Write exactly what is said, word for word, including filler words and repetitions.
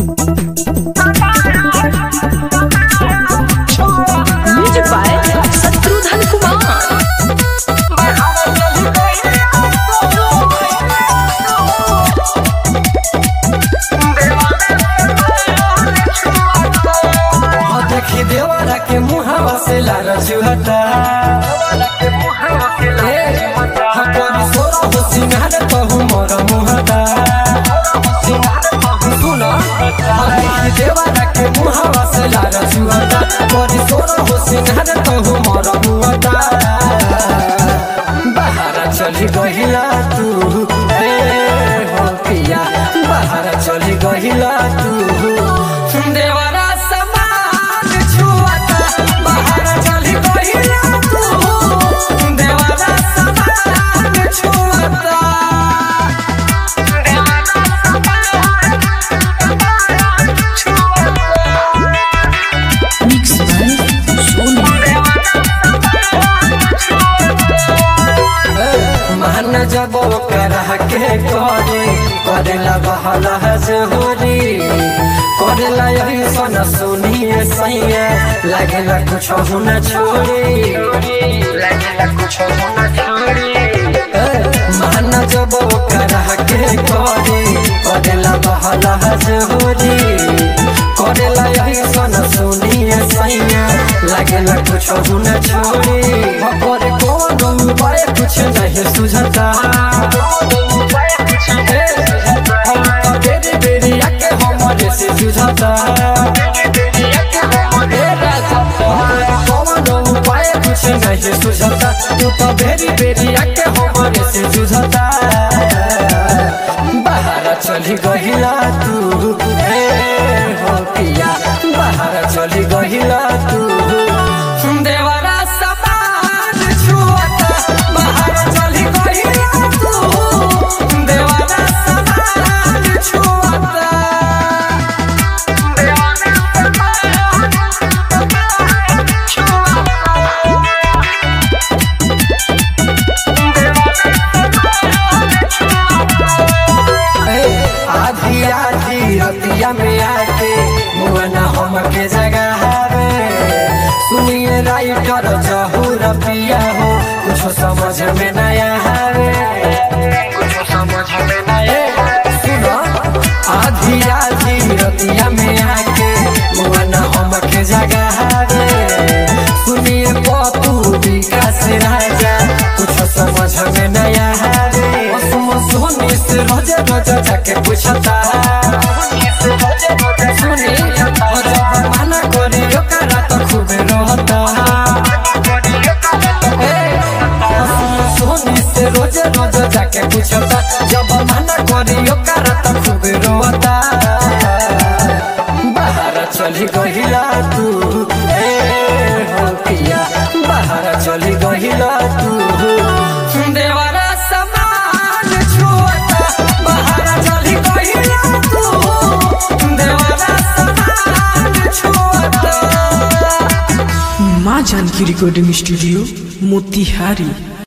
Music by Shatrughan Kumar. देखी देवरा के मुहावा से लारा जुहता हमारी सोरा हो सिंगार कहू मोर मुहता सुना देखी देवरा के मुहावा से लारा जुहता हमारी सोरा हो सिंगार कहू मोर मुहता बाहर चली गहिला तू रे हो पिया बाहर चली गहिला तू देवरा जब करह के करे करेला बहला हजूरी करेला यही सन सुनिए सैया लगेला कुछ हो न छोड़ी लगेला कुछ हो न छोड़ी मान जब करह के करे करेला बहला हजूरी करेला यही सन सुनिए सैया लगेला कुछ हो न छोड़ी करे कोनो उपाय कुछ नहीं सुझता बेरी बेरी आके हमारे से जुझता कोनो उपाय कुछ नहीं सुझता तू तो बेरी बेरी आके हमारे से जुझता बाहर चली गहिला तू हे हो पिया बाहर चली गहिला तू देवरा समान छुअता बाहर चली गहिला तू देवरा समान छुअता देवरा आधी आधी रतिया में आके मुआना हमके जगह रे सुनिए राइटर जहूर पिया हो कुछ समझ में नया है कुछ समझ में नया सुनो आधी आधी रतिया में आके मुआना हमके जगह रे सुनिए पतू विकास राजा कुछ समझ में नया है सोनी से रोज रोज जाके पूछता सुनी जब मना करी ओकरा तो खूब रोता सोनी से रोज रोज जाके पूछता जब मना करी ओकरा तो खूब रोता बाहर चली गहिला तू हे हो पिया बाहर चली गहिला तू देवरा माँ जानकी रिकॉर्डिंग स्टूडियो मोतिहारी।